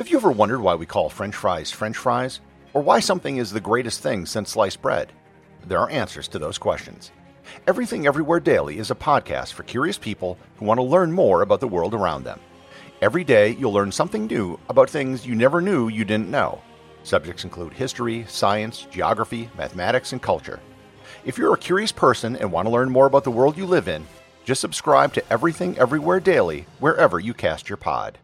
Have you ever wondered why we call French fries, or why something is the greatest thing since sliced bread? There are answers to those questions. Everything Everywhere Daily is a podcast for curious people who want to learn more about the world around them. Every day, you'll learn something new about things you never knew you didn't know. Subjects include history, science, geography, mathematics, and culture. If you're a curious person and want to learn more about the world you live in, just subscribe to Everything Everywhere Daily wherever you cast your pod.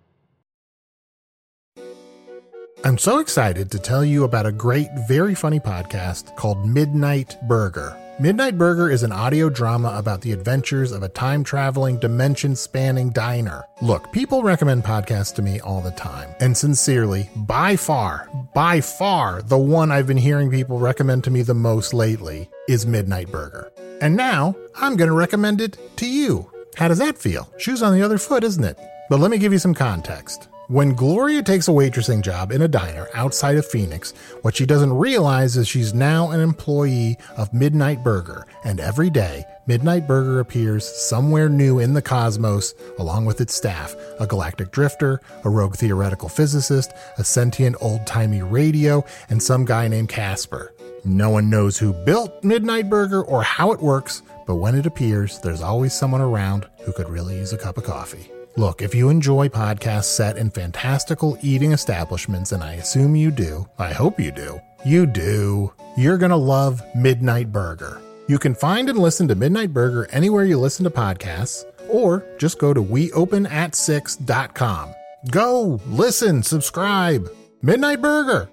I'm so excited to tell you about a great, very funny podcast called Midnight Burger. Midnight Burger is an audio drama about the adventures of a time-traveling, dimension-spanning diner. Look, people recommend podcasts to me all the time, and sincerely, by far, the one I've been hearing people recommend to me the most lately is Midnight Burger. And now, I'm going to recommend it to you. How does that feel? Shoes on the other foot, isn't it? But let me give you some context. When Gloria takes a waitressing job in a diner outside of Phoenix, what she doesn't realize is she's now an employee of Midnight Burger, and every day, Midnight Burger appears somewhere new in the cosmos, along with its staff, a galactic drifter, a rogue theoretical physicist, a sentient old-timey radio, and some guy named Casper. No one knows who built Midnight Burger or how it works, but when it appears, there's always someone around who could really use a cup of coffee. Look, if you enjoy podcasts set in fantastical eating establishments, and I assume you do, I hope you do, you're going to love Midnight Burger. You can find and listen to Midnight Burger anywhere you listen to podcasts, or just go to weopenat6.com. Go, listen, subscribe. Midnight Burger.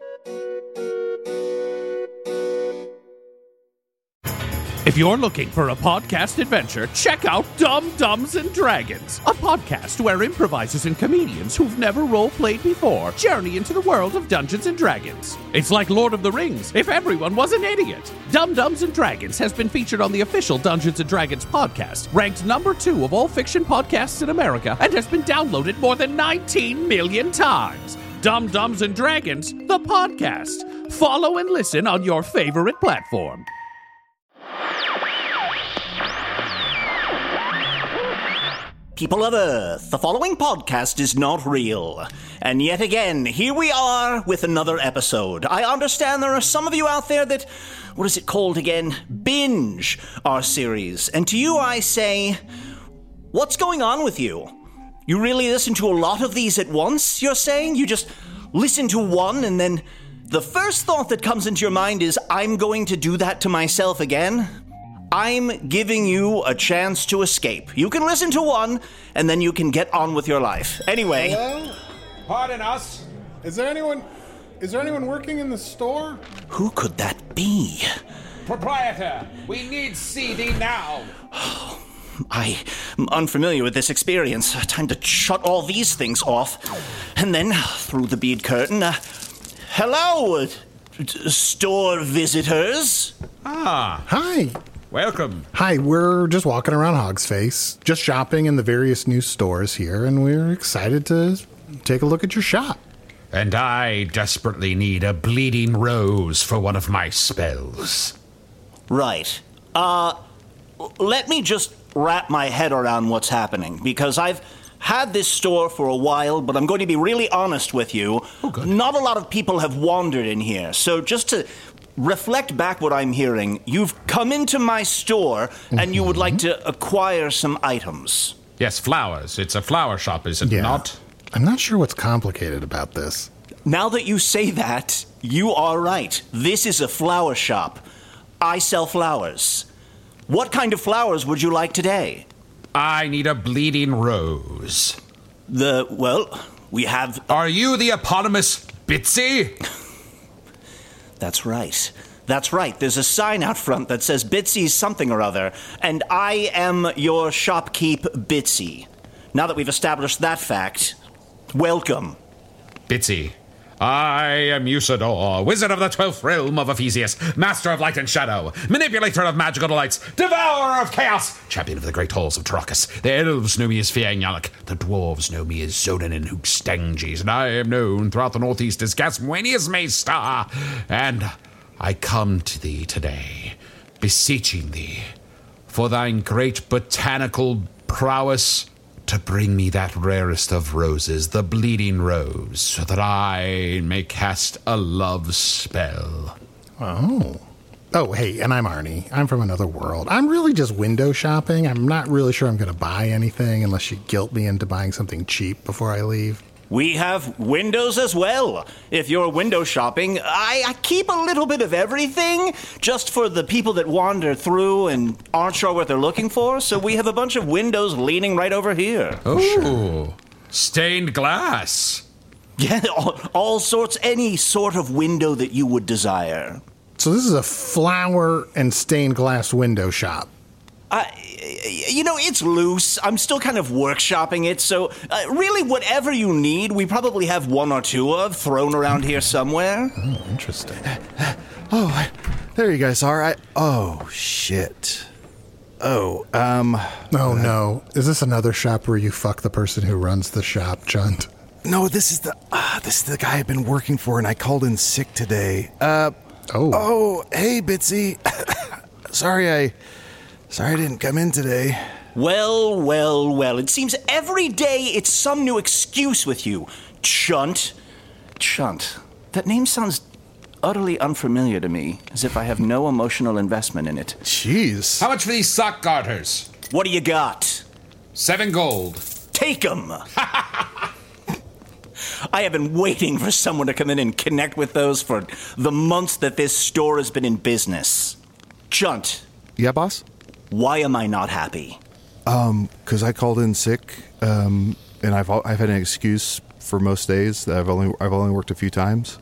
If you're looking for a podcast adventure, check out Dumb Dumbs and Dragons, a podcast where improvisers and comedians who've never role-played before journey into the world of Dungeons and Dragons. It's like Lord of the Rings, if everyone was an idiot. Dumb Dumbs and Dragons has been featured on the official Dungeons and Dragons podcast, ranked number 2 of all fiction podcasts in America, and has been downloaded more than 19 million times. Dumb Dumbs and Dragons, the podcast. Follow and listen on your favorite platform. People of Earth, the following podcast is not real. And yet again, here we are with another episode. I understand there are some of you out there that, what is it called again? Binge our series. And to you I say, what's going on with you? You really listen to a lot of these at once, you're saying? You just listen to one and then the first thought that comes into your mind is, I'm going to do that to myself again? I'm giving you a chance to escape. You can listen to one, and then you can get on with your life. Anyway. Hello? Pardon us. Is there anyone working in the store? Who could that be? Proprietor, we need CD now. I'm unfamiliar with this experience. Time to shut all these things off. And then, through the bead curtain, hello, store visitors. Ah. Hi. Welcome. Hi, we're just walking around Hog's Face, just shopping in the various new stores here, and we're excited to take a look at your shop. And I desperately need a bleeding rose for one of my spells. Right. Let me just wrap my head around what's happening, because I've had this store for a while, but I'm going to be really honest with you. Oh, good. Not a lot of people have wandered in here, so just to reflect back what I'm hearing, you've come into my store and you would like to acquire some items. Yes, flowers. It's a flower shop, is it not? I'm not sure what's complicated about this. Now that you say that, you are right. This is a flower shop. I sell flowers. What kind of flowers would you like today? I need a bleeding rose. We have... Are you the eponymous Bitsy? That's right. That's right. There's a sign out front that says Bitsy's something or other, and I am your shopkeep Bitsy. Now that we've established that fact, welcome. Bitsy. I am Usador, wizard of the 12th realm of Ephesius, master of light and shadow, manipulator of magical delights, devourer of chaos, champion of the great halls of Tarakas. The elves know me as Fiangyalak, the dwarves know me as Zodan and Hookstanges, and I am known throughout the northeast as Gasmuenius Maystar. And I come to thee today, beseeching thee, for thine great botanical prowess, to bring me that rarest of roses, the bleeding rose, so that I may cast a love spell. Oh. Oh, hey, and I'm Arnie. I'm from another world. I'm really just window shopping. I'm not really sure I'm going to buy anything unless you guilt me into buying something cheap before I leave. We have windows as well. If you're window shopping, I keep a little bit of everything just for the people that wander through and aren't sure what they're looking for. So we have a bunch of windows leaning right over here. Oh, sure. Stained glass. Yeah, all sorts, any sort of window that you would desire. So this is a flower and stained glass window shop. It's loose. I'm still kind of workshopping it, so really whatever you need, we probably have one or two of thrown around here somewhere. Oh, interesting. Oh, there you guys are. Oh, shit. Oh, no. Is this another shop where you fuck the person who runs the shop, Chunt? No, this is the guy I've been working for, and I called in sick today. Oh, hey, Bitsy. Sorry I didn't come in today. Well. It seems every day it's some new excuse with you. Chunt. That name sounds utterly unfamiliar to me, as if I have no emotional investment in it. Jeez. How much for these sock garters? What do you got? 7 gold. Take 'em. I have been waiting for someone to come in and connect with those for the months that this store has been in business. Chunt. Yeah, boss? Why am I not happy? 'Cause I called in sick, and I've had an excuse for most days that I've only worked a few times.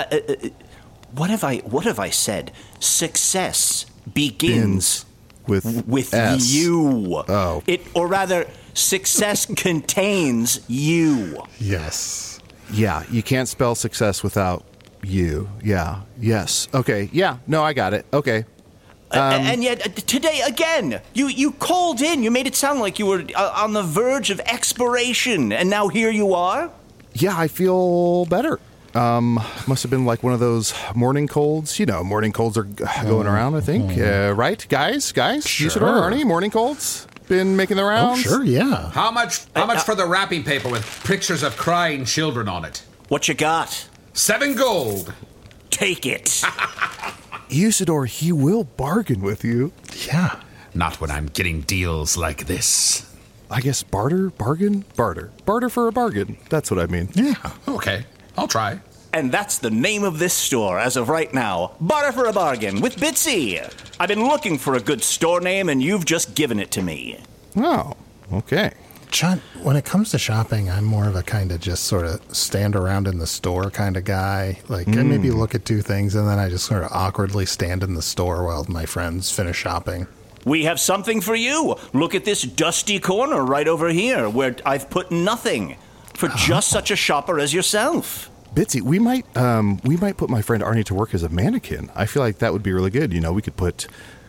What have I said? Success begins with S. You. Oh. Or rather, success contains you. yes. Yeah, you can't spell success without you. Yeah. Yes. Okay. Yeah. No, I got it. Okay. And yet, today, again, you called in. You made it sound like you were on the verge of expiration, and now here you are? Yeah, I feel better. Must have been like one of those morning colds. You know, morning colds are going around, I think. Right, guys? Sure. Usador, Arnie, morning colds? Been making the rounds? Oh, sure, yeah. How much for the wrapping paper with pictures of crying children on it? What you got? 7 gold. Take it. Usador, he will bargain with you. Yeah. Not when I'm getting deals like this. I guess barter, bargain, barter. Barter for a bargain. That's what I mean. Yeah. Okay, I'll try. And that's the name of this store as of right now. Barter for a Bargain with Bitsy. I've been looking for a good store name, and you've just given it to me. Oh, okay. Chunt, when it comes to shopping, I'm more of a kind of just sort of stand around in the store kind of guy. Like, I maybe look at 2 things, and then I just sort of awkwardly stand in the store while my friends finish shopping. We have something for you. Look at this dusty corner right over here, where I've put nothing for just such a shopper as yourself. Bitsy, we might put my friend Arnie to work as a mannequin. I feel like that would be really good. You know, we could put,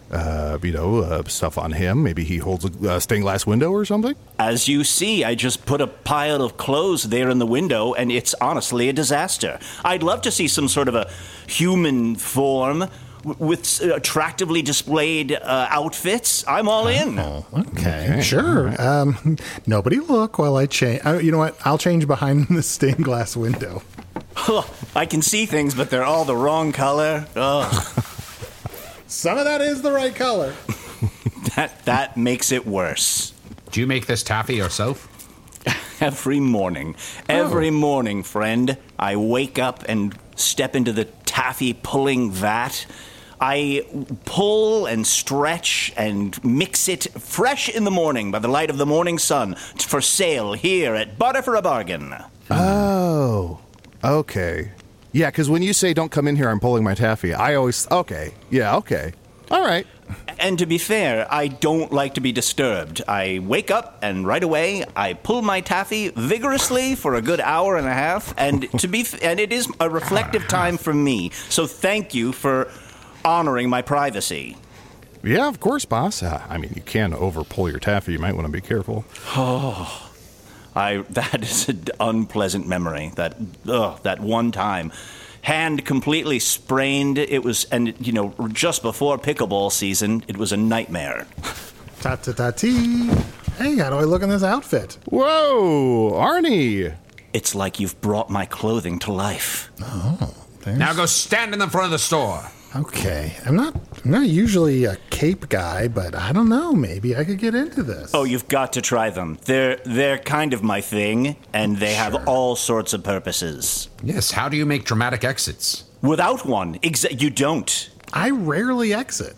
stuff on him. Maybe he holds a stained glass window or something. As you see, I just put a pile of clothes there in the window, and it's honestly a disaster. I'd love to see some sort of a human form with attractively displayed outfits. I'm all in. Oh, okay. Sure. Nobody look while I change. You know what? I'll change behind the stained glass window. I can see things, but they're all the wrong color. Ugh. Some of that is the right color. That makes it worse. Do you make this taffy yourself? Every morning, friend, I wake up and step into the taffy pulling vat. I pull and stretch and mix it fresh in the morning by the light of the morning sun for sale here at Barter for a Bargain. Oh, okay. Yeah, because when you say don't come in here, I'm pulling my taffy, I always, okay. Yeah, okay. All right. And to be fair, I don't like to be disturbed. I wake up and right away I pull my taffy vigorously for a good hour and a half, and it is a reflective time for me. So thank you for honoring my privacy. Yeah, of course, boss. I mean, you can over-pull your taffy. You might want to be careful. Oh, that is an unpleasant memory. That one time. Hand completely sprained. It was, and just before pickleball season, it was a nightmare. Ta-ta-ta-tee. Hey, how do I look in this outfit? Whoa, Arnie! It's like you've brought my clothing to life. Oh, there's... Now go stand in the front of the store. Okay, I'm not usually a cape guy, but I don't know. Maybe I could get into this. Oh, you've got to try them. They're kind of my thing, and they have all sorts of purposes. Yes, how do you make dramatic exits? Without one, you don't. I rarely exit.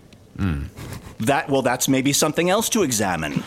That's maybe something else to examine.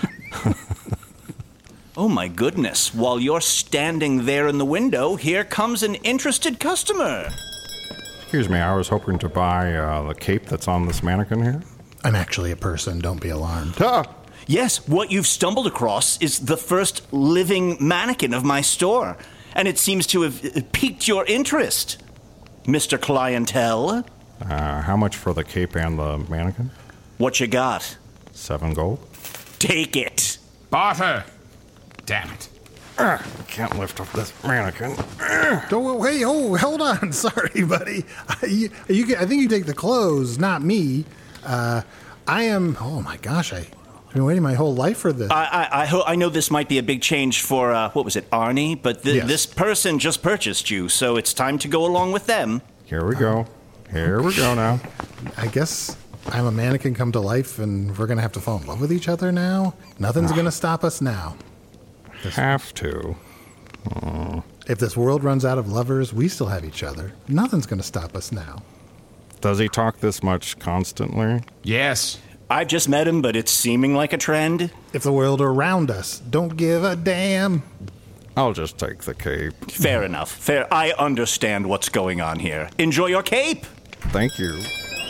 Oh my goodness, while you're standing there in the window, here comes an interested customer. Excuse me, I was hoping to buy the cape that's on this mannequin here. I'm actually a person, don't be alarmed. Ah! Yes, what you've stumbled across is the first living mannequin of my store, and it seems to have piqued your interest, Mr. Clientele. How much for the cape and the mannequin? What you got? 7 gold. Take it. Barter! Damn it. Can't lift up this mannequin. Oh, hey, hold on. Sorry, buddy. I think you take the clothes, not me. I am... Oh, my gosh, I've been waiting my whole life for this. I know this might be a big change for, what was it, Arnie? But Yes. This person just purchased you, so it's time to go along with them. Here we go. Here we go now. I guess I'm a mannequin come to life, and we're going to have to fall in love with each other now? Nothing's going to stop us now. Have to. If this world runs out of lovers, we still have each other. Nothing's going to stop us now. Does he talk this much constantly? Yes. I've just met him, but it's seeming like a trend. If the world around us don't give a damn. I'll just take the cape. Fair enough. Fair. I understand what's going on here. Enjoy your cape. Thank you.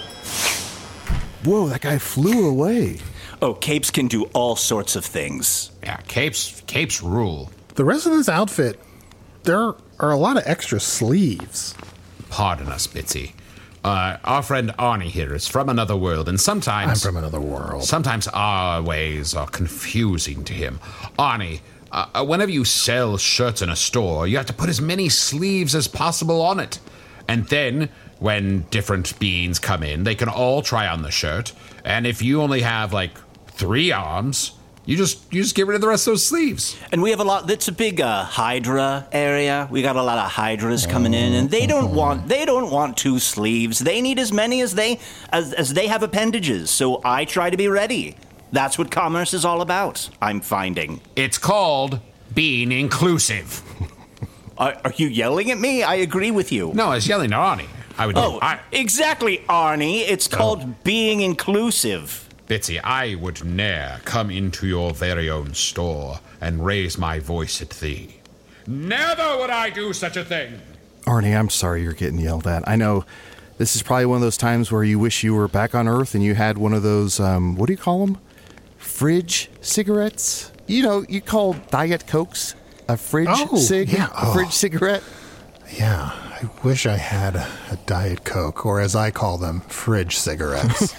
Whoa, that guy flew away. Oh, capes can do all sorts of things. Yeah, capes rule. The rest of this outfit, there are a lot of extra sleeves. Pardon us, Bitsy. Our friend Arnie here is from another world, and I'm sometimes... from another world. Sometimes our ways are confusing to him. Arnie, whenever you sell shirts in a store, you have to put as many sleeves as possible on it. And then, when different beings come in, they can all try on the shirt. And if you only have, 3 arms, you just get rid of the rest of those sleeves. And we have a lot. It's a big Hydra area. We got a lot of Hydras coming in, and they don't want 2 sleeves. They need as many as they have appendages. So I try to be ready. That's what commerce is all about, I'm finding. It's called being inclusive. Are you yelling at me? I agree with you. No, I was yelling at Arnie. Exactly, Arnie. It's called being inclusive. Bitsy, I would ne'er come into your very own store and raise my voice at thee. Never would I do such a thing. Arnie, I'm sorry you're getting yelled at. I know this is probably one of those times where you wish you were back on Earth and you had one of those, what do you call them? Fridge cigarettes? You know, you call Diet Cokes a fridge cig? Yeah. A fridge cigarette? Yeah, I wish I had a Diet Coke, or as I call them, fridge cigarettes.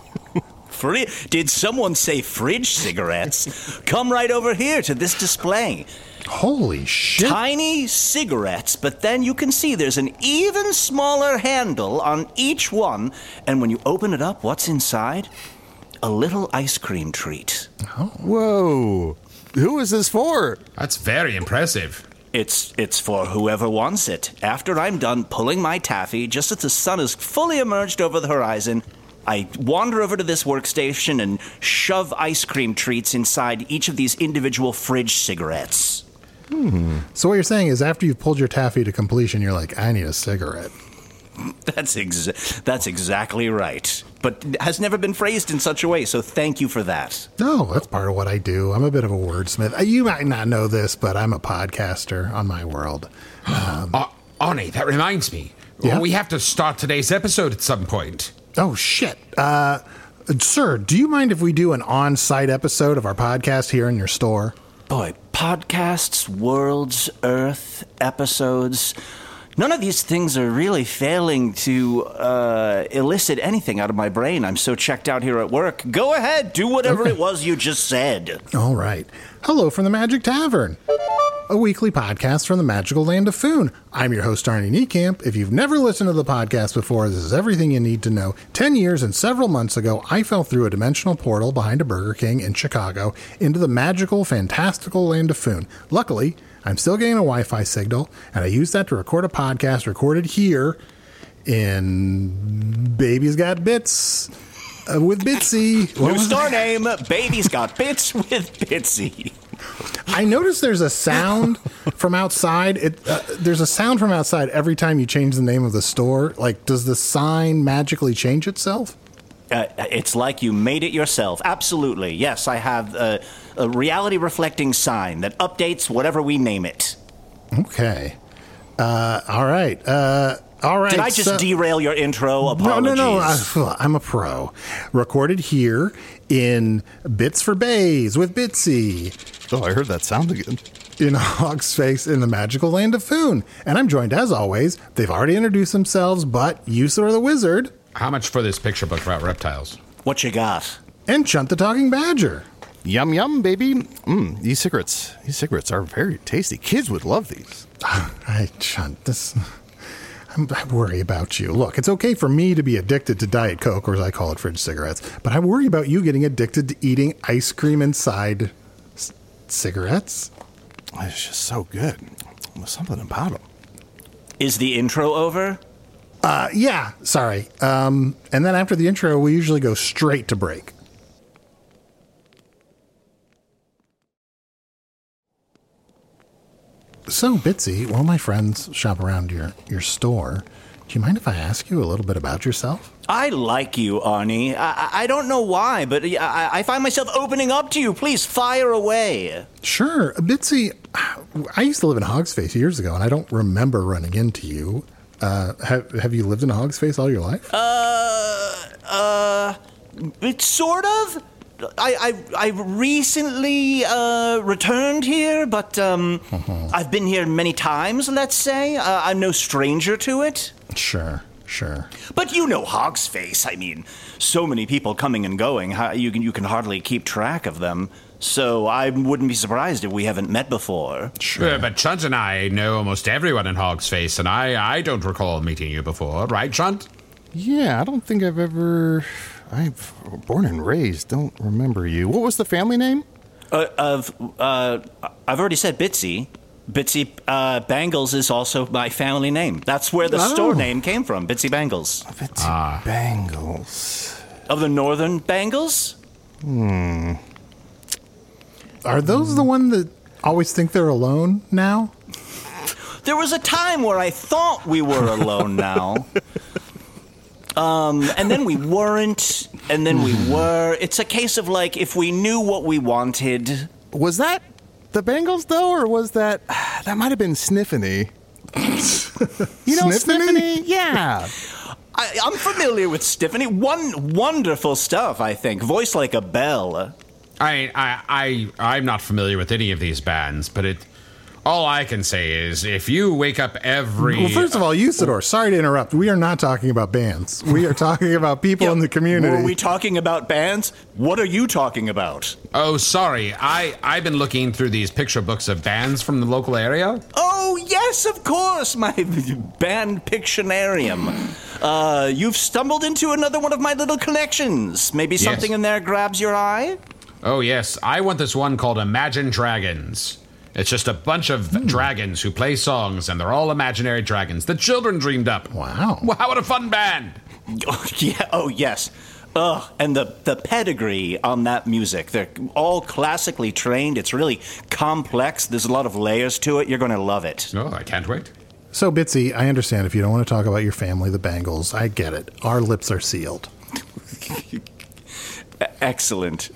Did someone say fridge cigarettes? Come right over here to this display. Holy shit. Tiny cigarettes, but then you can see there's an even smaller handle on each one, and when you open it up, what's inside? A little ice cream treat. Oh. Whoa. Who is this for? That's very impressive. It's for whoever wants it. After I'm done pulling my taffy, just as the sun has fully emerged over the horizon, I wander over to this workstation and shove ice cream treats inside each of these individual fridge cigarettes. So what you're saying is after you've pulled your taffy to completion, you're like, I need a cigarette. That's exactly right. But it has never been phrased in such a way, so thank you for that. No, that's part of what I do. I'm a bit of a wordsmith. You might not know this, but I'm a podcaster on my world. Arnie, that reminds me. Yeah? We have to start today's episode at some point. Oh, shit. Sir, do you mind if we do an on-site episode of our podcast here in your store? Boy, podcasts, worlds, Earth, episodes... None of these things are really failing to elicit anything out of my brain. I'm so checked out here at work. Go ahead, do whatever it was you just said. All right. Hello from the Magic Tavern. a weekly podcast from the magical land of Foon. I'm your host, Arnie Niekamp. If you've never listened to the podcast before, this is everything you need to know. 10 years and several months ago, I fell through a dimensional portal behind a Burger King in Chicago into the magical, fantastical land of Foon. Luckily, I'm still getting a Wi-Fi signal, and I used that to record a podcast recorded here in Baby's Got Bits with Bitsy. New store name, Baby's Got Bits with Bitsy. I noticed there's a sound from outside. There's a sound from outside every time you change the name of the store. Like, does the sign magically change itself? It's like you made it yourself. Absolutely. Yes, I have a reality-reflecting sign that updates whatever we name it. Okay. All right. All right. Did I just derail your intro? Apologies. No. I'm a pro. Recorded here in Bits for Bays with Bitsy. Oh, I heard that sound again. In Hog's Face in the magical land of Foon. And I'm joined, as always, they've already introduced themselves, but Usador the Wizard. How much for this picture book about reptiles? What you got? And Chunt the Talking Badger. Yum, yum, baby. These cigarettes are very tasty. Kids would love these. Chunt, I worry about you. Look, it's okay for me to be addicted to Diet Coke, or as I call it, fridge cigarettes, but I worry about you getting addicted to eating ice cream inside cigarettes. It's just so good. There's something about them. Is the intro over? Yeah, sorry. And then after the intro, we usually go straight to break. So, Bitsy, while my friends shop around your store, do you mind if I ask you a little bit about yourself? I like you, Arnie. I don't know why, but I find myself opening up to you. Please, fire away. Sure. Bitsy, I used to live in Hog's Face years ago, and I don't remember running into you. Have you lived in Hog's Face all your life? It's sort of. I recently returned here, but I've been here many times, let's say. I'm no stranger to it. Sure. But you know Hog's Face. I mean, so many people coming and going, you can hardly keep track of them. So I wouldn't be surprised if we haven't met before. Sure. But Chunt and I know almost everyone in Hog's Face, and I don't recall meeting you before, right, Chunt? Yeah, I don't think I'm born and raised, don't remember you. What was the family name? I've already said Bitsy. Bitsy Bangles is also my family name. That's where the store name came from, Bitsy Bangles. Bitsy Bangles. Of the Northern Bangles? Are those the one that always think they're alone now? There was a time where I thought we were alone now. And then we weren't, and then we were. It's a case of, like, if we knew what we wanted. Was that the Bangles, though, or was that might have been Sniffany? You know Sniffany? Yeah. I'm familiar with Sniffany. Wonderful stuff, I think. Voice like a bell. I'm not familiar with any of these bands, but all I can say is, if you wake up Well, first of all, Usador, sorry to interrupt. We are not talking about bands. We are talking about people in the community. Were we talking about bands? What are you talking about? Oh, sorry. I've been looking through these picture books of bands from the local area. Oh, yes, of course, my band Pictionarium. You've stumbled into another one of my little collections. Maybe something in there grabs your eye? Oh, yes. I want this one called Imagine Dragons. It's just a bunch of dragons who play songs, and they're all imaginary dragons that children dreamed up. Wow. What a fun band. Oh, yes. And the pedigree on that music. They're all classically trained. It's really complex. There's a lot of layers to it. You're going to love it. Oh, I can't wait. So, Bitsy, I understand if you don't want to talk about your family, the Bangles. I get it. Our lips are sealed. Excellent.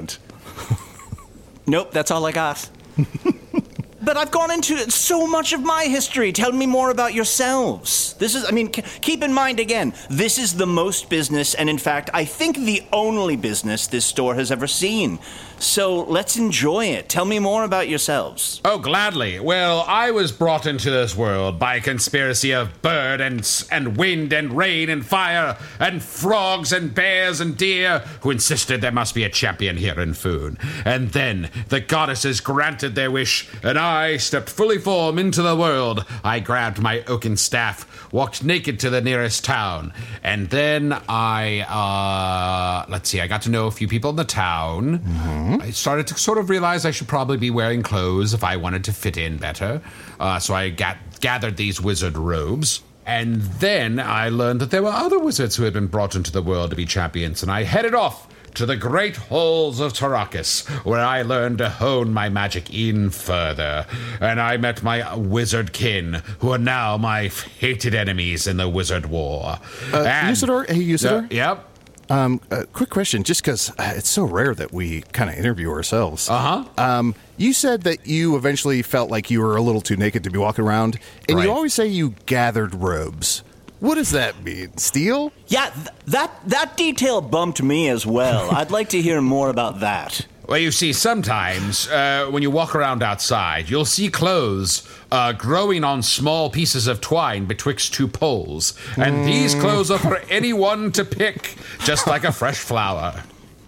Nope, that's all I got. But I've gone into so much of my history. Tell me more about yourselves. Keep in mind again, this is the most business, and in fact, I think the only business this store has ever seen. So let's enjoy it. Tell me more about yourselves. Oh, gladly. Well, I was brought into this world by a conspiracy of bird and wind and rain and fire and frogs and bears and deer who insisted there must be a champion here in Foon. And then the goddesses granted their wish, and I stepped fully form into the world, I grabbed my oaken staff, walked naked to the nearest town, and then I got to know a few people in the town. Mm-hmm. I started to sort of realize I should probably be wearing clothes if I wanted to fit in better. So I gathered these wizard robes. And then I learned that there were other wizards who had been brought into the world to be champions, and I headed off to the great halls of Tarakas, where I learned to hone my magic even further. And I met my wizard kin, who are now my hated enemies in the wizard war. Usador? Hey, Usador? Yep. Quick question, just because it's so rare that we kind of interview ourselves. Uh-huh. You said that you eventually felt like you were a little too naked to be walking around, and Right. you always say you gathered robes. What does that mean? Steal? Yeah, that detail bumped me as well. I'd like to hear more about that. Well, you see, sometimes when you walk around outside, you'll see clothes growing on small pieces of twine betwixt two poles. And these clothes are for anyone to pick, just like a fresh flower.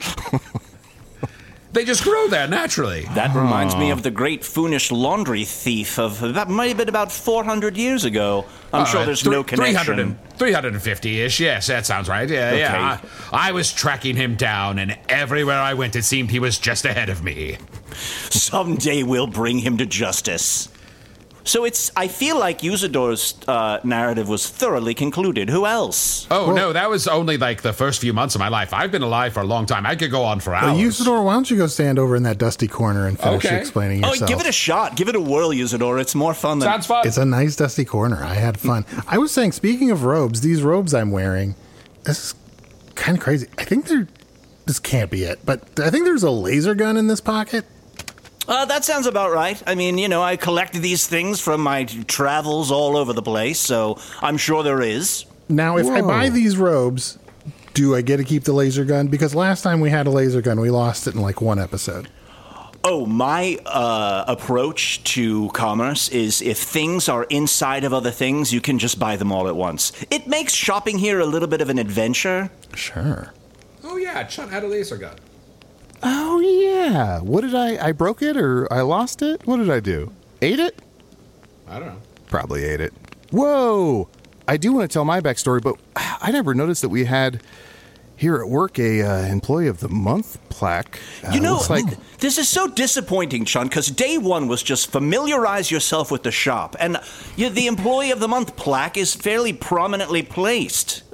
They just grow there naturally. That reminds me of the great Foonish laundry thief of that might have been about 400 years ago. I'm sure there's no connection. 350-ish, yes, that sounds right. Yeah. I was tracking him down, and everywhere I went, it seemed he was just ahead of me. Someday we'll bring him to justice. So I feel like Usador's narrative was thoroughly concluded. Who else? Oh, no, that was only like the first few months of my life. I've been alive for a long time. I could go on for hours. Usador, why don't you go stand over in that dusty corner and finish Okay. explaining yourself? Oh, give it a shot. Give it a whirl, Usador. It's more fun than... Sounds fun. It's a nice dusty corner. I had fun. I was saying, speaking of robes, these robes I'm wearing, this is kind of crazy. I think this can't be it, but I think there's a laser gun in this pocket. That sounds about right. I mean, I collect these things from my travels all over the place, so I'm sure there is. Now, if I Whoa. buy these robes, do I get to keep the laser gun? Because last time we had a laser gun, we lost it in like one episode. Oh, my approach to commerce is if things are inside of other things, you can just buy them all at once. It makes shopping here a little bit of an adventure. Sure. Oh, yeah, Chun had a laser gun. Oh, yeah. What did I broke it or I lost it? What did I do? Ate it? I don't know. Probably ate it. Whoa! I do want to tell my backstory, but I never noticed that we had here at work a Employee of the Month plaque. Looks like this is so disappointing, Chun, because day one was just familiarize yourself with the shop, and the Employee of the Month plaque is fairly prominently placed.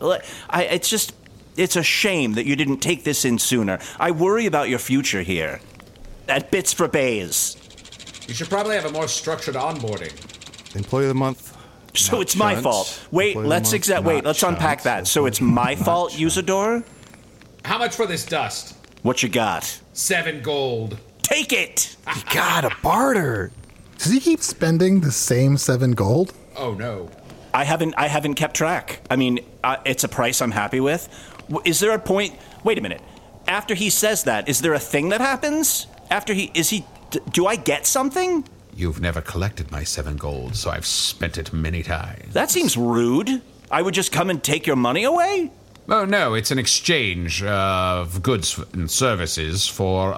It's a shame that you didn't take this in sooner. I worry about your future here. At Bits for Bays. You should probably have a more structured onboarding. Employee of the Month. So not it's my Chunt. fault. Wait, Employee of let's the Month, not let's unpack Chunt. that. So it's my fault, Chunt. Usador? How much for this dust? What you got? 7 gold. Take it! You gotta barter. Does he keep spending the same 7 gold? Oh, no. I haven't kept track. I mean, it's a price I'm happy with. Is there a point? Wait a minute. After he says that, is there a thing that happens? Do I get something? You've never collected my 7 gold, so I've spent it many times. That seems rude. I would just come and take your money away? Oh, no, it's an exchange of goods and services for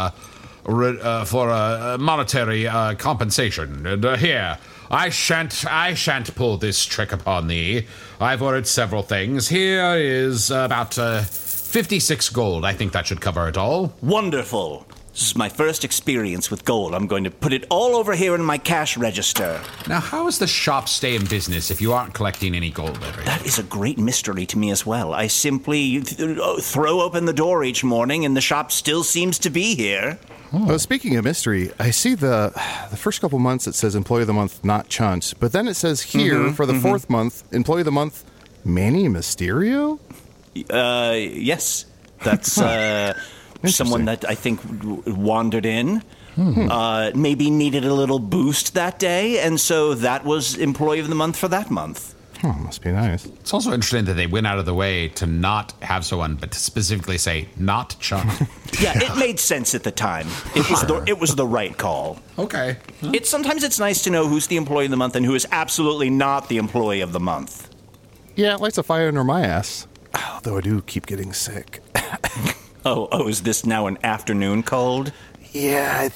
monetary compensation. And here, I shan't pull this trick upon thee. I've ordered several things. Here is about 56 gold. I think that should cover it all. Wonderful. This is my first experience with gold. I'm going to put it all over here in my cash register. Now, how does the shop stay in business if you aren't collecting any gold every day? That is a great mystery to me as well. I simply throw open the door each morning and the shop still seems to be here. Well, speaking of mystery, I see the first couple months it says Employee of the Month, not Chunt, but then it says here for the fourth month, Employee of the Month, Manny Mysterio? Yes. That's someone that I think wandered in. Maybe needed a little boost that day, and so that was Employee of the Month for that month. Oh, must be nice. It's also interesting that they went out of the way to not have someone, but to specifically say, not Chunt. Yeah, it made sense at the time. It was the right call. Okay. Sometimes it's nice to know who's the Employee of the Month and who is absolutely not the Employee of the Month. Yeah, it lights a fire under my ass. Though I do keep getting sick. Oh, is this now an afternoon cold? Yeah, I think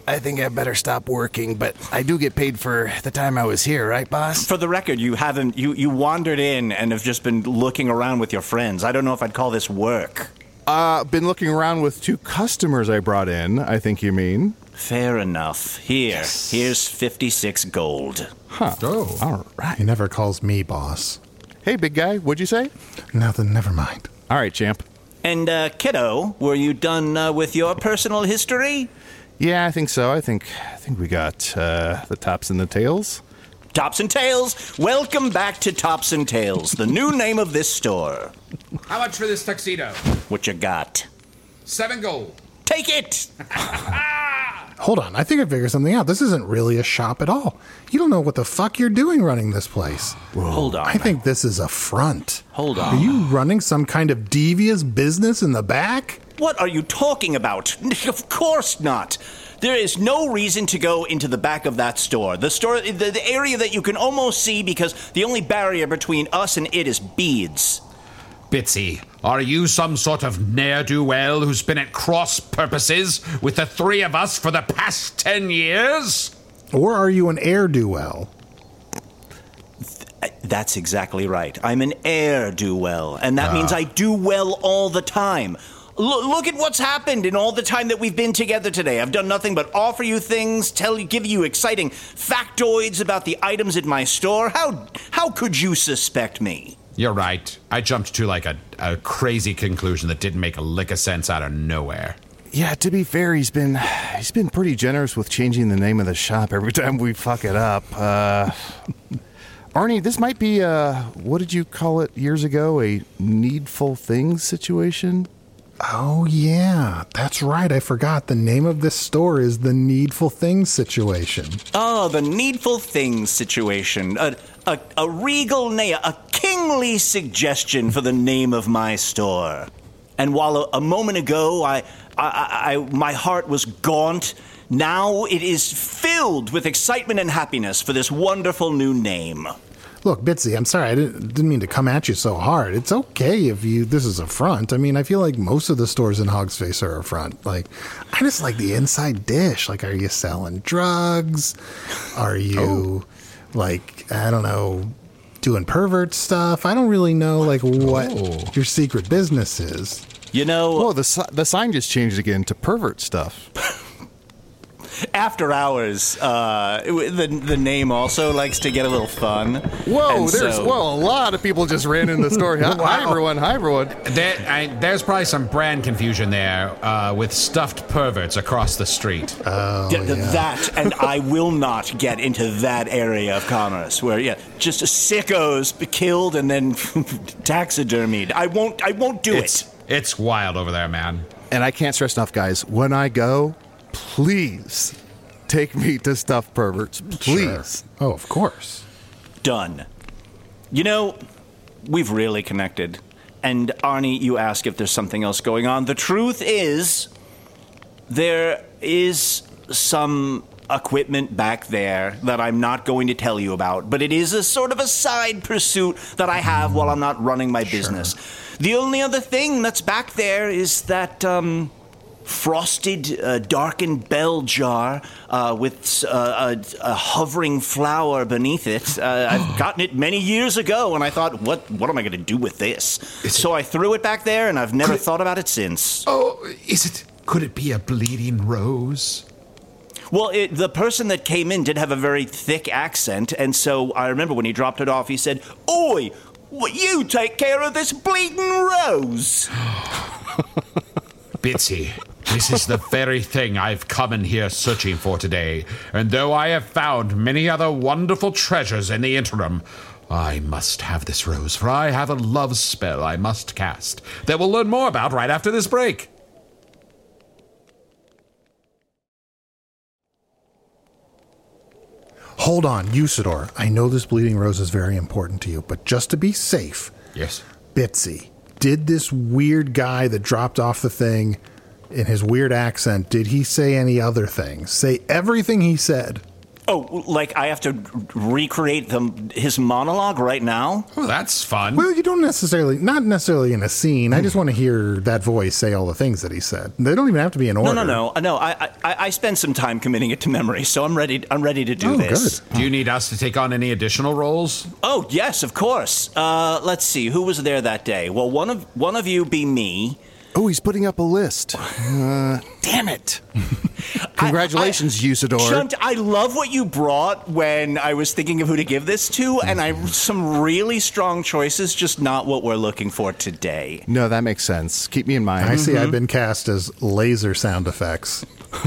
I think I better stop working, but I do get paid for the time I was here, right, boss? For the record, you wandered in and have just been looking around with your friends. I don't know if I'd call this work. Been looking around with 2 customers I brought in, I think you mean. Fair enough. Here's 56 gold. Huh. Oh. All right. He never calls me boss. Hey, big guy, what'd you say? Nothing, never mind. All right, champ. And, kiddo, were you done with your personal history? Yeah, I think so. I think we got the tops and the tails. Tops and Tails, welcome back to Tops and Tails, the new name of this store. How much for this tuxedo? What you got? 7 gold. Take it! Hold on, I think I figured something out. This isn't really a shop at all. You don't know what the fuck you're doing running this place. Hold on. I think this is a front. Hold on. Are you running some kind of devious business in the back? What are you talking about? Of course not. There is no reason to go into the back of that store. The area that you can almost see because the only barrier between us and it is beads. Bitsy, are you some sort of ne'er-do-well who's been at cross purposes with the 3 of us for the past 10 years? Or are you an heir-do-well? That's exactly right. I'm an heir-do-well, and that means I do well all the time. Look at what's happened in all the time that we've been together today. I've done nothing but offer you things, give you exciting factoids about the items in my store. How could you suspect me? You're right. I jumped to like a crazy conclusion that didn't make a lick of sense out of nowhere. Yeah, to be fair, he's been pretty generous with changing the name of the shop every time we fuck it up. Arnie, this might be what did you call it years ago? A needful things situation? Oh, yeah. That's right. I forgot. The name of this store is the Needful Things Situation. Oh, the Needful Things Situation. A regal name, a kingly suggestion for the name of my store. And while a moment ago my heart was gaunt, now it is filled with excitement and happiness for this wonderful new name. Look, Bitsy, I'm sorry. I didn't mean to come at you so hard. It's okay if this is a front. I mean, I feel like most of the stores in Hog's Face are a front. Like, I just like the inside dish. Like, are you selling drugs? Are you, like, I don't know, doing pervert stuff? I don't really know, like, what your secret business is. You know... Whoa, the sign just changed again to pervert stuff. After hours, the name also likes to get a little fun. Whoa, a lot of people just ran in the store. Hi, everyone. There's probably some brand confusion there with stuffed perverts across the street. Oh, That, and I will not get into that area of commerce where, just sickos killed and then taxidermied. I won't do it. It's wild over there, man. And I can't stress enough, guys, when I go... Please take me to Stuffed Perverts. Please. Sure. Oh, of course. Done. You know, we've really connected. And Arnie, you ask if there's something else going on. The truth is, there is some equipment back there that I'm not going to tell you about, but it is a sort of a side pursuit that I have while I'm not running my business. The only other thing that's back there is that, frosted, darkened bell jar with a hovering flower beneath it. I've gotten it many years ago, and I thought, what am I going to do with this? So I threw it back there, and I've never thought about it since. Oh, could it be a bleeding rose? Well, the person that came in did have a very thick accent, and so I remember when he dropped it off, he said, "Oi, you take care of this bleeding rose." Bitsy, this is the very thing I've come in here searching for today, and though I have found many other wonderful treasures in the interim, I must have this rose, for I have a love spell I must cast that we'll learn more about right after this break. Hold on, Usador. I know this bleeding rose is very important to you, but just to be safe... Yes? Bitsy, did this weird guy that dropped off the thing in his weird accent, did he say any other things? Say everything he said. Oh, like I have to recreate his monologue right now? Oh, that's fun. Well, you don't not necessarily in a scene. I just want to hear that voice say all the things that he said. They don't even have to be in order. No. I spent some time committing it to memory, so I'm ready to do this. Good. Do you need us to take on any additional roles? Oh, yes, of course. Let's see, who was there that day? Well, one of you be me. Oh, he's putting up a list. Damn it. Congratulations, Usador. Chunt, I love what you brought when I was thinking of who to give this to, and some really strong choices, just not what we're looking for today. No, that makes sense. Keep me in mind. I see I've been cast as laser sound effects.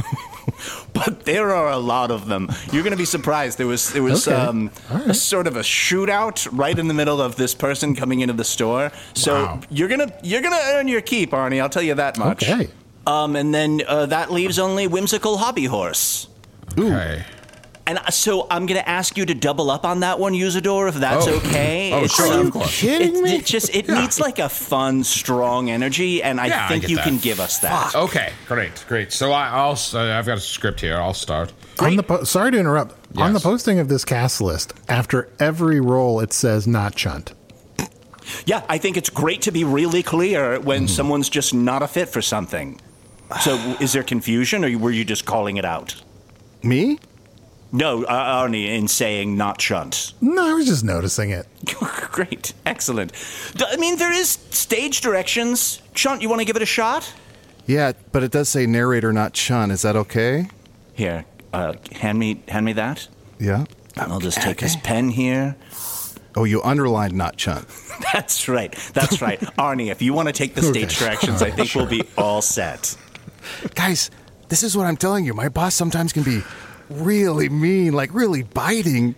But there are a lot of them. You're going to be surprised. There was Okay. a sort of a shootout right in the middle of this person coming into the store. So Wow. you're gonna earn your keep, Arnie. I'll tell you that much. Okay. And then that leaves only Whimsical Hobby Horse. Okay. And so I'm going to ask you to double up on that one, Usador, if that's okay. Oh, sure, Are you of course. kidding me? It needs like a fun, strong energy, and I Yeah, I think get you that. can give us that. Okay, great. So I've got a script here. I'll start. Sorry to interrupt. On the Yes. posting of this cast list, after every role, it says not Chunt. Yeah, I think it's great to be really clear when someone's just not a fit for something. So is there confusion, or were you just calling it out? Me? No, Arnie, in saying not Chunt. No, I was just noticing it. Great, excellent. I mean, there is stage directions. Chunt, you want to give it a shot? Yeah, but it does say narrator, not Chun. Is that okay? Here, hand me that. Yeah. I'll just take his pen here. Oh, you underlined not Chun. That's right. Arnie, if you want to take the stage directions, I think we'll be all set. Guys, this is what I'm telling you. My boss sometimes can be really mean, like really biting.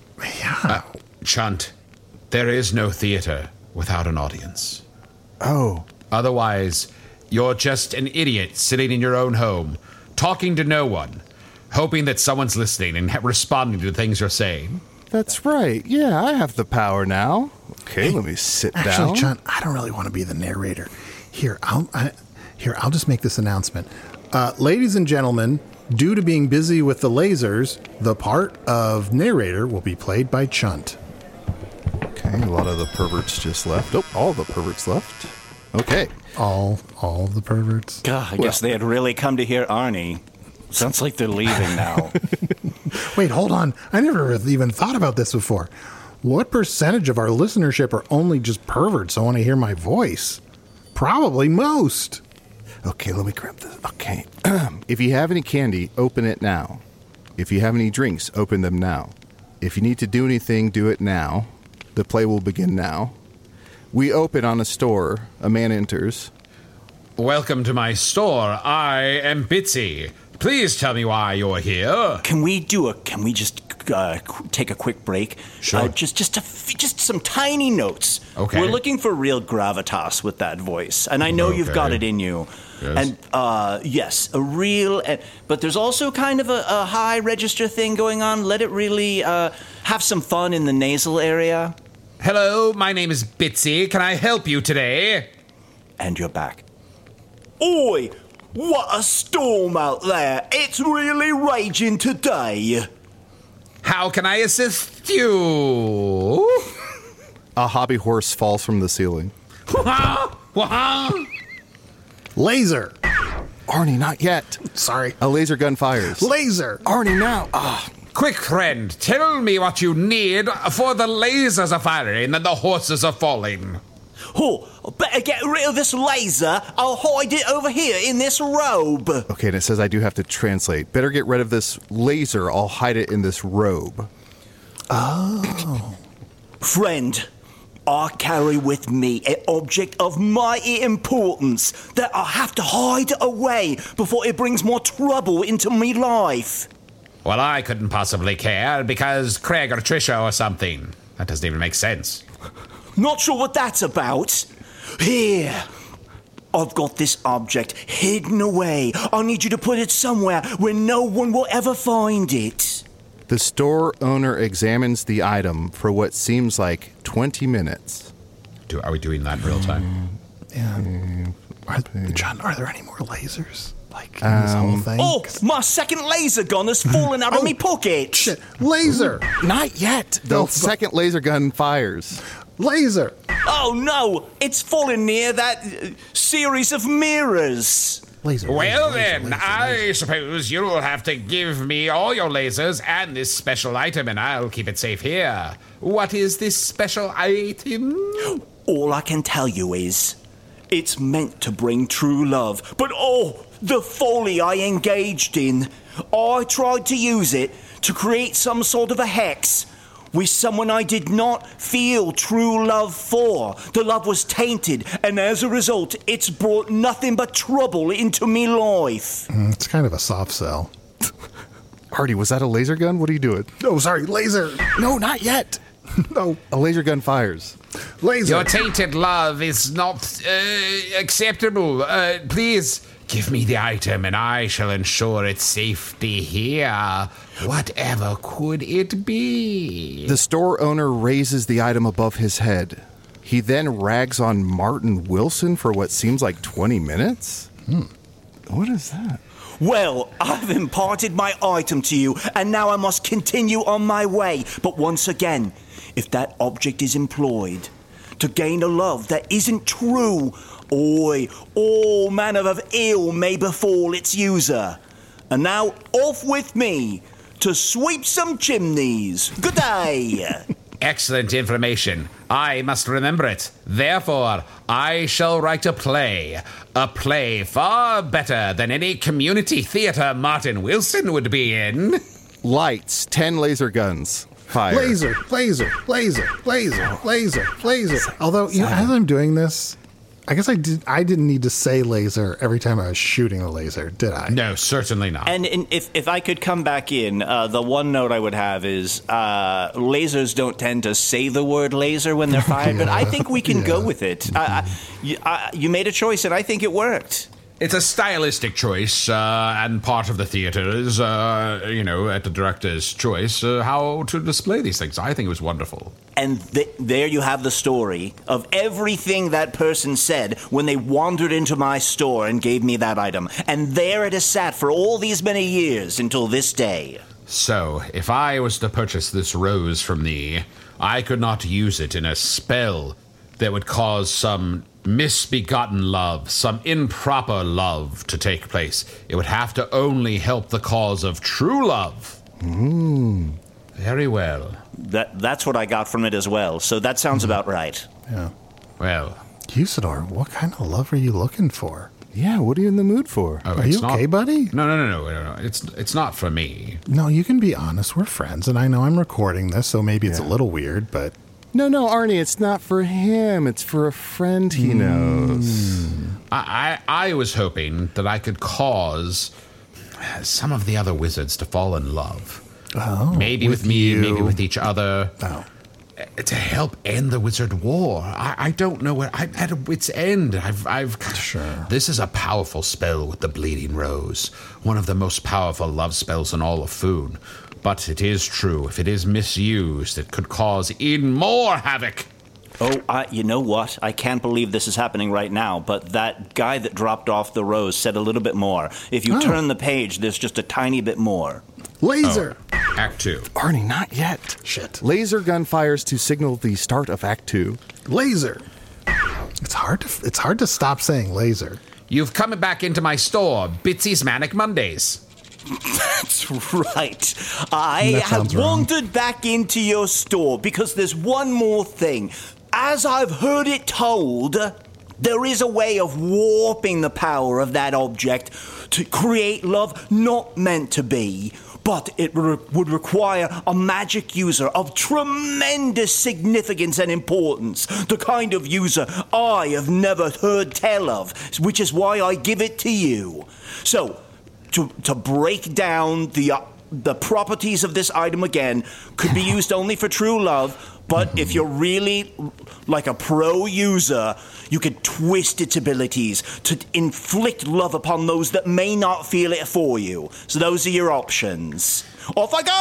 Chunt, there is no theater without an audience. Oh. Otherwise, you're just an idiot sitting in your own home, talking to no one, hoping that someone's listening and responding to the things you're saying. That's right. Yeah, I have the power now. Okay, let me sit down. Actually, Chunt, I don't really want to be the narrator. Here, I'll just make this announcement. Ladies and gentlemen, due to being busy with the lasers, the part of narrator will be played by Chunt. Okay, a lot of the perverts just left. Oh, all the perverts left. Okay. All the perverts. God, I guess they had really come to hear Arnie. Sounds like they're leaving now. Wait, hold on. I never even thought about this before. What percentage of our listenership are only just perverts who want to hear my voice? Probably most. Okay, let me grab this. Okay. If you have any candy, open it now. If you have any drinks, open them now. If you need to do anything, do it now. The play will begin now. We open on a store. A man enters. Welcome to my store. I am Bitsy. Please tell me why you're here. Can we just take a quick break? Sure. Just some tiny notes. Okay. We're looking for real gravitas with that voice, and I know you've got Okay. it in you. Yes. And yes, a real. But there's also kind of a high register thing going on. Let it really have some fun in the nasal area. Hello, my name is Bitsy. Can I help you today? And you're back. Oi! What a storm out there! It's really raging today. How can I assist you? A hobby horse falls from the ceiling. Laser. Arnie, not yet. Sorry. A laser gun fires. Laser. Arnie, now. Ah. Quick, friend, tell me what you need, for the lasers are firing and the horses are falling. Oh, better get rid of this laser. I'll hide it over here in this robe. Okay, and it says I do have to translate. Better get rid of this laser. I'll hide it in this robe. Oh. Friend, I carry with me an object of mighty importance that I have to hide away before it brings more trouble into me life. Well, I couldn't possibly care because Craig or Trisha or something. That doesn't even make sense. Not sure what that's about. Here. I've got this object hidden away. I need you to put it somewhere where no one will ever find it. The store owner examines the item for what seems like 20 minutes. Are we doing that in real time? Yeah. John, are there any more lasers? Like, this whole thing? Oh, my second laser gun has fallen out of me pocket. Shit. Laser! Not yet. The second laser gun fires. Laser! Oh, no. It's fallen near that series of mirrors. Laser. Well laser, then, laser, I suppose you'll have to give me all your lasers and this special item, and I'll keep it safe here. What is this special item? All I can tell you is, it's meant to bring true love. But oh, the folly I engaged in. I tried to use it to create some sort of a hex with someone I did not feel true love for. The love was tainted, and as a result, it's brought nothing but trouble into me life. It's kind of a soft sell. Artie, was that a laser gun? What are you doing? Oh, sorry, laser! No, not yet. No, A laser gun fires. laser! Your tainted love is not acceptable. Please give me the item, and I shall ensure its safety here. Whatever could it be? The store owner raises the item above his head. He then rags on Martin Wilson for what seems like 20 minutes? What is that? Well, I've imparted my item to you, and now I must continue on my way. But once again, if that object is employed to gain a love that isn't true, all manner of ill may befall its user. And now, off with me to sweep some chimneys. Good day. Excellent information. I must remember it. Therefore, I shall write a play. A play far better than any community theater Martin Wilson would be in. Lights, 10 laser guns. Fire. Laser, laser, laser, laser, laser, laser. Although, you know, as I'm doing this, I guess I didn't need to say laser every time I was shooting a laser, did I? No, certainly not. And if I could come back in, the one note I would have is lasers don't tend to say the word laser when they're fired, but I think we can go with it. You made a choice, and I think it worked. It's a stylistic choice, and part of the theater is, at the director's choice, how to display these things. I think it was wonderful. And there you have the story of everything that person said when they wandered into my store and gave me that item. And there it has sat for all these many years until this day. So, if I was to purchase this rose from thee, I could not use it in a spell that would cause some misbegotten love, some improper love to take place. It would have to only help the cause of true love. Very well. That's what I got from it as well, so that sounds about right. Yeah. Well. Usador, what kind of love are you looking for? Yeah, what are you in the mood for? Oh, Are you okay, buddy? No. It's not for me. No, you can be honest. We're friends, and I know I'm recording this, so maybe it's a little weird, but... No, Arnie, it's not for him. It's for a friend he knows. I was hoping that I could cause some of the other wizards to fall in love. Oh, maybe with me, you. maybe with each other. Oh. To help end the wizard war. I don't know what... I'm at a wit's end. Sure. This is a powerful spell with the Bleeding Rose. One of the most powerful love spells in all of Foon. But it is true, if it is misused, it could cause even more havoc. Oh, you know what? I can't believe this is happening right now, but that guy that dropped off the rose said a little bit more. If you turn the page, there's just a tiny bit more. Laser! Act 2. Arnie, not yet. Shit. Laser gun fires to signal the start of Act 2. Laser! It's hard to stop saying laser. You've come back into my store, Bitsy's Manic Mondays. That's right. I have wandered back into your store because there's one more thing. As I've heard it told, there is a way of warping the power of that object to create love not meant to be. But it would require a magic user of tremendous significance and importance. The kind of user I have never heard tell of, which is why I give it to you. So, to break down the properties of this item again, could be used only for true love, but if you're really like a pro user, you could twist its abilities to inflict love upon those that may not feel it for you. So those are your options. Off I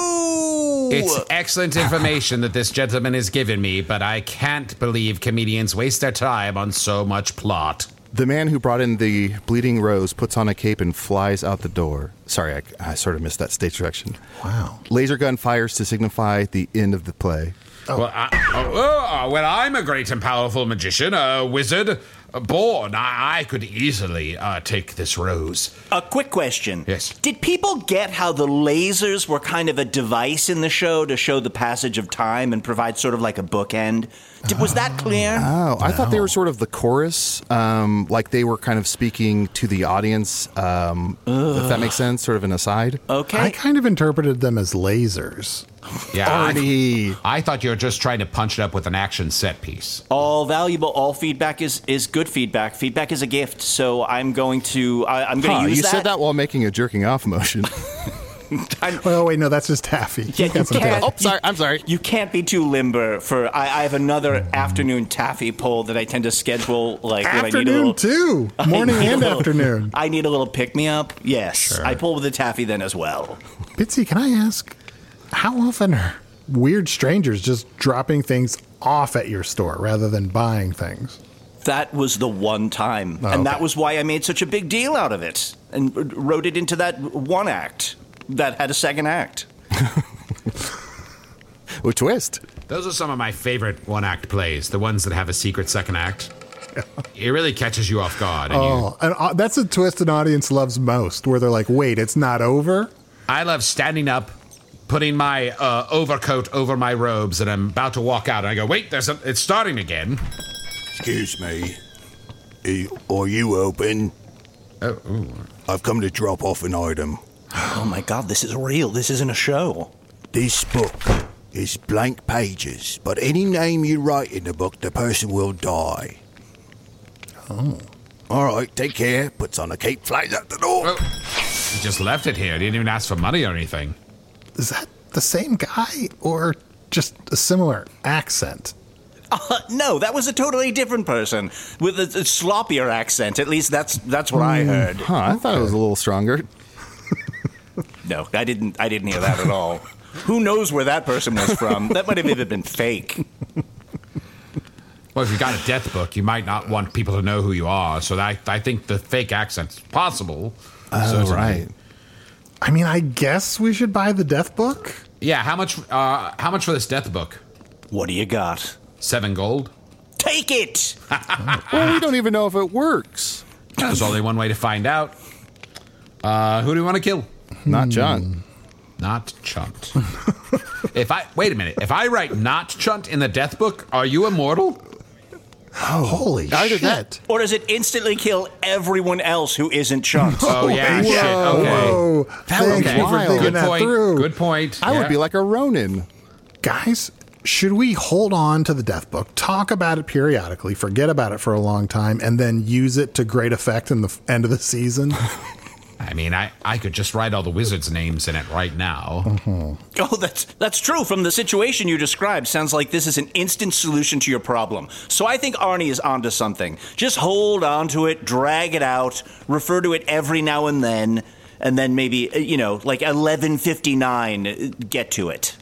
go! It's excellent information that this gentleman has given me, but I can't believe comedians waste their time on so much plot. The man who brought in the bleeding rose puts on a cape and flies out the door. Sorry, I sort of missed that stage direction. Wow. Laser gun fires to signify the end of the play. Well, I'm a great and powerful magician, a wizard, born. I could easily take this rose. A quick question. Yes. Did people get how the lasers were kind of a device in the show to show the passage of time and provide sort of like a bookend? Was that clear? Oh, I thought they were sort of the chorus, like they were kind of speaking to the audience, if that makes sense, sort of an aside. Okay. I kind of interpreted them as lasers. Yeah, Arnie. I thought you were just trying to punch it up with an action set piece. All valuable, all feedback is good feedback. Feedback is a gift, so I'm going to use that. You said that while making a jerking off motion. Oh, wait, no, that's just Taffy. Yeah, Got some taffy. Oh, sorry. I'm sorry. You can't be too limber for. I have another afternoon taffy pull that I tend to schedule like when I need a Afternoon, little. too. Morning and afternoon. I need a little pick me up. Yes, I pull with the taffy then as well. Bitsy, can I ask, how often are weird strangers just dropping things off at your store rather than buying things? That was the one time, and that was why I made such a big deal out of it and wrote it into that one act that had a second act. Oh, twist. Those are some of my favorite one-act plays, the ones that have a secret second act. It really catches you off guard. And That's a twist an audience loves most, where they're like, wait, it's not over? I love standing up, putting my overcoat over my robes, and I'm about to walk out, and I go, wait, it's starting again. Excuse me. Are you open? Oh, ooh. I've come to drop off an item. Oh my God, this is real. This isn't a show. This book is blank pages, but any name you write in the book, the person will die. Oh. All right, take care. Puts on a cape, flies out the door. Oh, he just left it here. He didn't even ask for money or anything. Is that the same guy or just a similar accent? No, that was a totally different person with a sloppier accent. At least that's what I heard. Huh, I thought it was a little stronger. No, I didn't hear that at all. Who knows where that person was from? That might have even been fake. Well, if you got a death book, you might not want people to know who you are. So I think the fake accent's possible. Oh, right. I mean, I guess we should buy the death book? Yeah, how much for this death book? What do you got? 7 gold? Take it! Well, we don't even know if it works. There's only one way to find out. Who do you want to kill? Not John. Not Chunt. Wait a minute. If I write not Chunt in the death book, are you immortal? Oh, holy Either shit. that. Or does it instantly kill everyone else who isn't Chunt? Oh, yeah, shit. Okay. Whoa. Thank Okay. you for thinking Good that point. through. Good point. I Yeah. would be like a Ronin. Guys, should we hold on to the death book, talk about it periodically, forget about it for a long time, and then use it to great effect in the end of the season? I mean, I could just write all the wizards' names in it right now. Oh, that's true. From the situation you described, sounds like this is an instant solution to your problem. So I think Arnie is onto something. Just hold on to it, drag it out, refer to it every now and then maybe, like 11:59, get to it.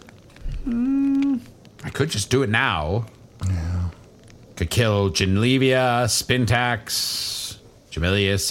I could just do it now. Yeah. Could kill Genlevia, Spintax, Jamilius,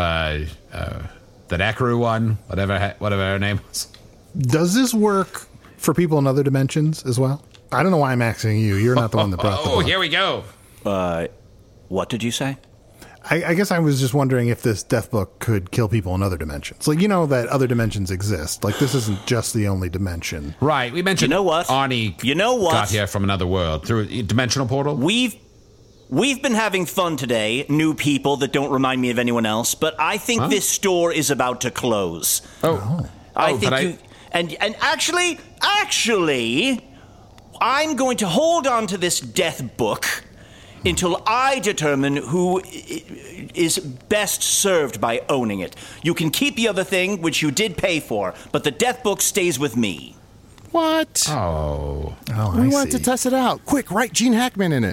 that Ekru one, whatever her name was. Does this work for people in other dimensions as well? I don't know why I'm asking you. You're not the one that brought the book. Here we go. What did you say? I guess I was just wondering if this death book could kill people in other dimensions. Like, that other dimensions exist. Like, this isn't just the only dimension. Right, we mentioned Arnie got here from another world through a dimensional portal. We've been having fun today, new people that don't remind me of anyone else, but I think this store is about to close. And actually, I'm going to hold on to this death book until I determine who is best served by owning it. You can keep the other thing, which you did pay for, but the death book stays with me. What? Oh, we wanted to test it out. Quick, write Gene Hackman in it.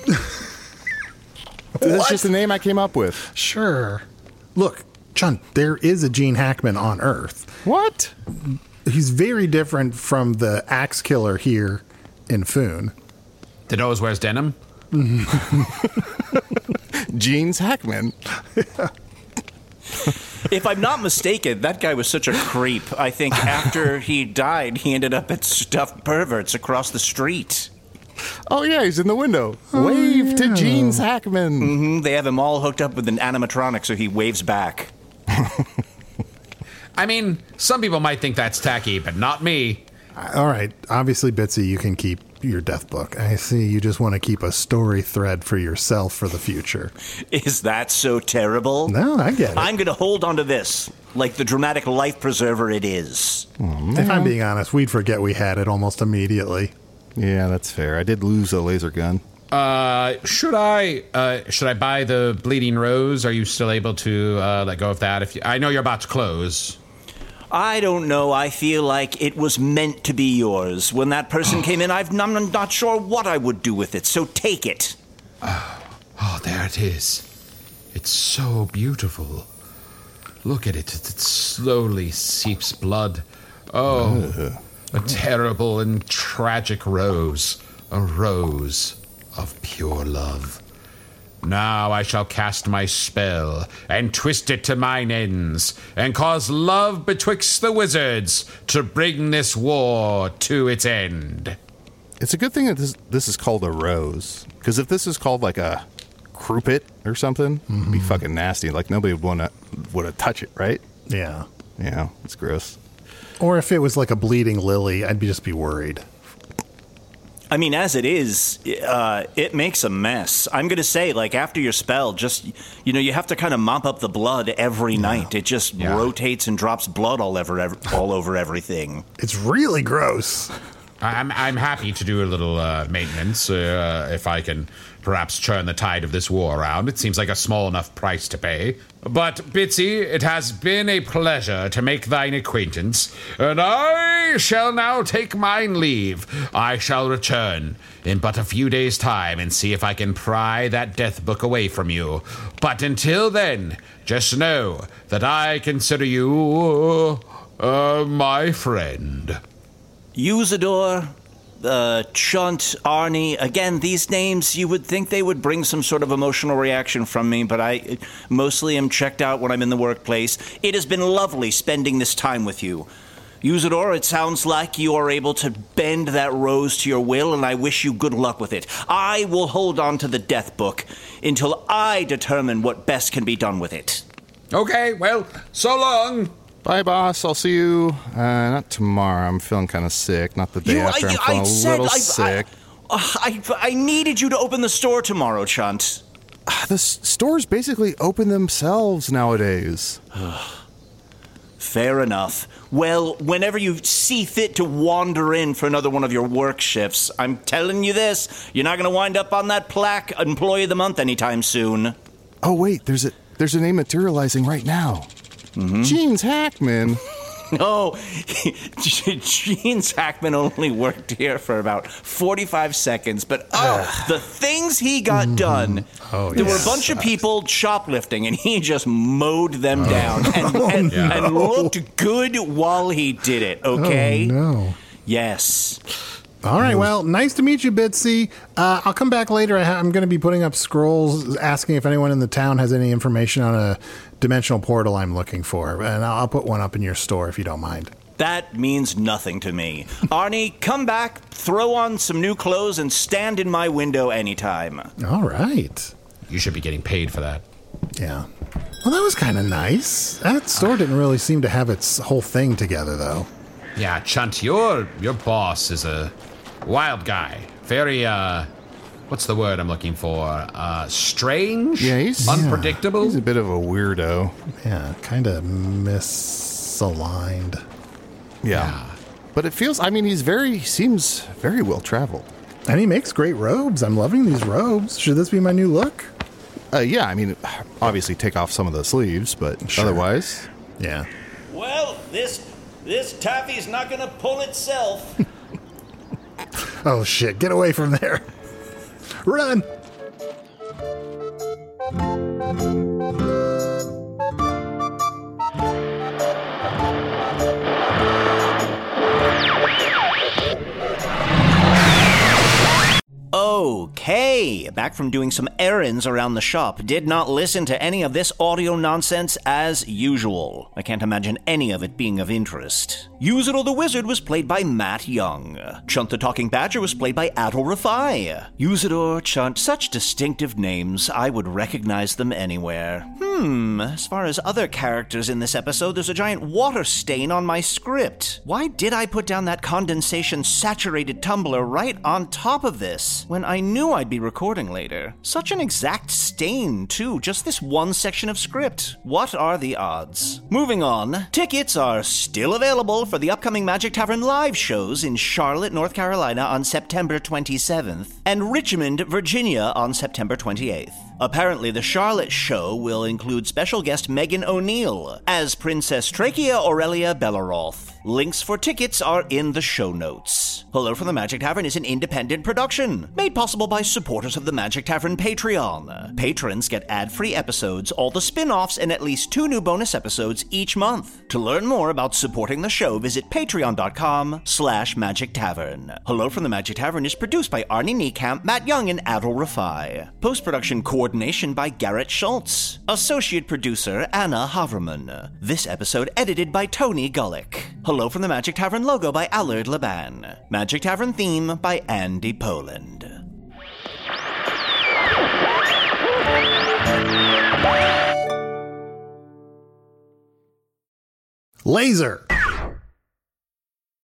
That's just the name I came up with. Sure. Look, Chunt, there is a Gene Hackman on Earth. What? He's very different from the axe killer here in Foon. that always wears denim. Gene's Hackman. If I'm not mistaken, that guy was such a creep. I think after he died, he ended up at Stuffed Perverts across the street. Oh, yeah, he's in the window. Wave to Gene's Hackman. They have him all hooked up with an animatronic, so he waves back. I mean, some people might think that's tacky, but not me. All right. Obviously, Bitsy, you can keep your death book. I see you just want to keep a story thread for yourself for the future. Is that so terrible? No, I get it. I'm going to hold on to this, like the dramatic life preserver it is. If I'm being honest, we'd forget we had it almost immediately. Yeah, that's fair. I did lose a laser gun. Should I buy the Bleeding Rose? Are you still able to let go of that? I know you're about to close. I don't know. I feel like it was meant to be yours. When that person came in, I'm not sure what I would do with it, so take it. Oh, there it is. It's so beautiful. Look at it. It slowly seeps blood. Oh, a terrible and tragic rose. A rose of pure love. Now I shall cast my spell, and twist it to mine ends, and cause love betwixt the wizards to bring this war to its end. It's a good thing that this is called a rose, because if this is called like a croupier or something, it'd be fucking nasty. Like nobody would want to touch it, right? Yeah. Yeah, it's gross. Or if it was like a bleeding lily, I'd just be worried. I mean, as it is, it makes a mess. I'm going to say, like, after your spell, just, you have to kind of mop up the blood every night. It just rotates and drops blood all over everything. It's really gross. I'm happy to do a little maintenance if I can perhaps turn the tide of this war around. It seems like a small enough price to pay. But, Bitsy, it has been a pleasure to make thine acquaintance, and I shall now take mine leave. I shall return in but a few days' time and see if I can pry that death book away from you. But until then, just know that I consider you my friend. Usador, Chunt, Arnie, again, these names, you would think they would bring some sort of emotional reaction from me, but I mostly am checked out when I'm in the workplace. It has been lovely spending this time with you. Usador, it sounds like you are able to bend that rose to your will, and I wish you good luck with it. I will hold on to the death book until I determine what best can be done with it. Okay, well, so long. Bye, boss. I'll see you, not tomorrow. I'm feeling kind of sick. Not the day after. I'm feeling a little sick. I needed you to open the store tomorrow, Chunt. The stores basically open themselves nowadays. Fair enough. Well, whenever you see fit to wander in for another one of your work shifts, I'm telling you this, you're not going to wind up on that plaque Employee of the Month anytime soon. Oh, wait, there's a name materializing right now. Gene's Hackman. Oh, Gene's Hackman only worked here for about 45 seconds, but the things he got done. Oh, there were a bunch of people shoplifting, and he just mowed them down and looked good while he did it, okay? Oh, no. Yes. All right, well, nice to meet you, Bitsy. I'll come back later. I'm going to be putting up scrolls asking if anyone in the town has any information on a dimensional portal I'm looking for, and I'll put one up in your store if you don't mind. That means nothing to me. Arnie, come back, throw on some new clothes, and stand in my window anytime. All right. You should be getting paid for that. Yeah. Well, that was kind of nice. That store didn't really seem to have its whole thing together, though. Yeah, Chunt, your boss is a wild guy. Very, what's the word I'm looking for? Strange? Yeah, he's unpredictable? He's a bit of a weirdo. Yeah, kind of misaligned. Yeah. But it feels, he seems very well traveled. And he makes great robes. I'm loving these robes. Should this be my new look? Yeah, obviously take off some of the sleeves, but otherwise. Yeah. Well, this taffy's not going to pull itself. Oh, shit. Get away from there. Run! Okay, back from doing some errands around the shop. Did not listen to any of this audio nonsense as usual. I can't imagine any of it being of interest. Yuzuru the Wizard was played by Matt Young. Chunt the Talking Badger was played by Adol Rafai. Yuzuru, Chunt, such distinctive names, I would recognize them anywhere. As far as other characters in this episode, there's a giant water stain on my script. Why did I put down that condensation-saturated tumbler right on top of this, when I knew I'd be recording later? Such an exact stain, too, just this one section of script. What are the odds? Moving on, tickets are still available for the upcoming Magic Tavern live shows in Charlotte, North Carolina on September 27th, and Richmond, Virginia on September 28th. Apparently, the Charlotte show will include special guest Megan O'Neill as Princess Trachea Aurelia Belleroth. Links for tickets are in the show notes. Hello from the Magic Tavern is an independent production, made possible by supporters of the Magic Tavern Patreon. Patrons get ad-free episodes, all the spin-offs, and at least 2 new bonus episodes each month. To learn more about supporting the show, visit patreon.com/Magic Tavern. Hello from the Magic Tavern is produced by Arnie Niekamp, Matt Young, and Adol Rafai. Post-production coordination by Garrett Schultz. Associate producer Anna Haverman. This episode edited by Tony Gullick. Hello from the Magic Tavern logo by Allard Laban. Magic Tavern theme by Andy Poland. Laser.